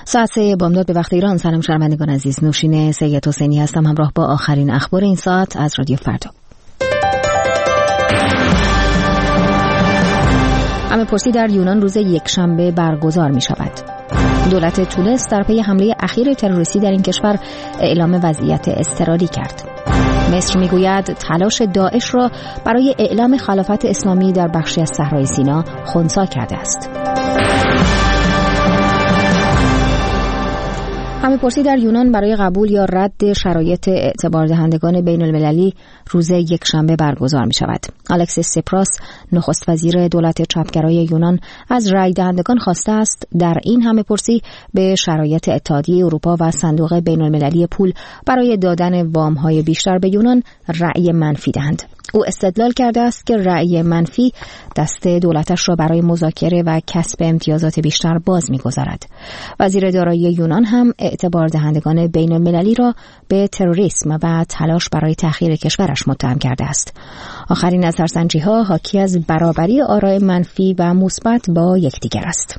ساعت 3 بامداد به وقت ایران. سلام شنوندگان عزیز، نوشین سید حسینی هستم همراه با آخرین اخبار این ساعت از رادیو فردا. همه‌پرسی در یونان روز یکشنبه برگزار می شود. دولت تونس در پی حمله اخیر تروریستی در این کشور اعلام وضعیت اضطراری کرد. مصر میگوید تلاش داعش را برای اعلام خلافت اسلامی در بخشی از صحرای سینا خنثی کرده است. همه‌پرسی در یونان برای قبول یا رد شرایط اعتبار دهندگان بین المللی روز یکشنبه برگزار می شود. الکسیس سیپراس، نخست وزیر دولت چپگرای یونان، از رای دهندگان خواسته است در این همه‌پرسی به شرایط اتحادیه اروپا و صندوق بین المللی پول برای دادن وام‌های بیشتر به یونان رأی منفی دهند. او استدلال کرده است که رأی منفی دست دولتش را برای مذاکره و کسب امتیازات بیشتر باز می‌گذارد. وزیر دارایی یونان هم اعتبار دهندگان بین المللی را به تروریسم و تلاش برای تأخیر کشورش متهم کرده است. آخرین نظرسنجی‌ها حاکی از برابری آرای منفی و مثبت با یکدیگر است.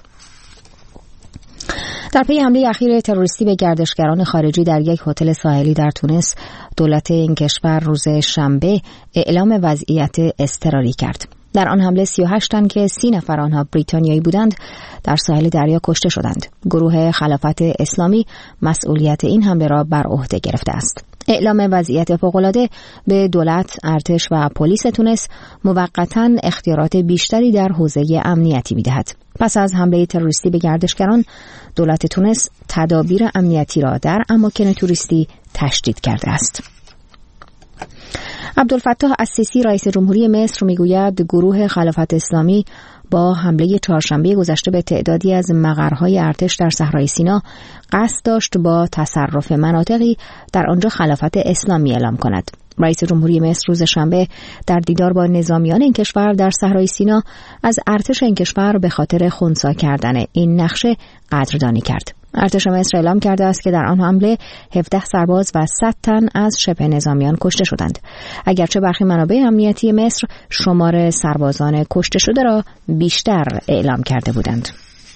در پی حمله اخیر تروریستی به گردشگران خارجی در یک هتل ساحلی در تونس، دولت این کشور روز شنبه اعلام وضعیت اضطراری کرد. در آن حمله 38 تن که 30 نفر آنها بریتانیایی بودند در ساحل دریا کشته شدند. گروه خلافت اسلامی مسئولیت این حمله را بر عهده گرفته است. اعلام وضعیت فوق‌العاده به دولت، ارتش و پلیس تونس موقتاً اختیارات بیشتری در حوزه امنیتی می‌دهد. پس از حمله تروریستی به گردشگران، دولت تونس تدابیر امنیتی را در اماکن توریستی تشدید کرده است. عبدالفتاح السیسی رئیس جمهوری مصر میگوید گروه خلافت اسلامی با حمله چهارشنبه گذشته به تعدادی از مقرهای ارتش در صحرای سینا قصد داشت با تصرف مناطقی در آنجا خلافت اسلامی اعلام کند. رئیس جمهوری مصر روز شنبه در دیدار با نظامیان این کشور در صحرای سینا از ارتش این کشور به خاطر خنثی کردن این نقشه قدردانی کرد. ارتش مصر اعلام کرده است که در آن حمله 17 سرباز و 100 تن از شبه نظامیان کشته شدند. اگرچه برخی منابع امنیتی مصر شمار سربازان کشته شده را بیشتر اعلام کرده بودند.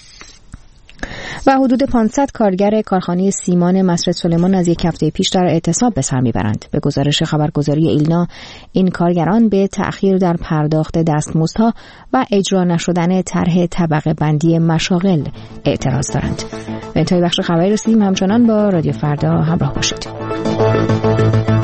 و حدود 500 کارگر کارخانه سیمان مسجد سلیمان از یک هفته پیش در اعتصاب به سر میبرند. به گزارش خبرگزاری ایلنا، این کارگران به تأخیر در پرداخت دستمزدها و اجرا نشدن طرح طبقه بندی مشاغل اعتراض دارند. به انتهای بخش خبری رسیدیم. همچنان با رادیو فردا همراه باشید.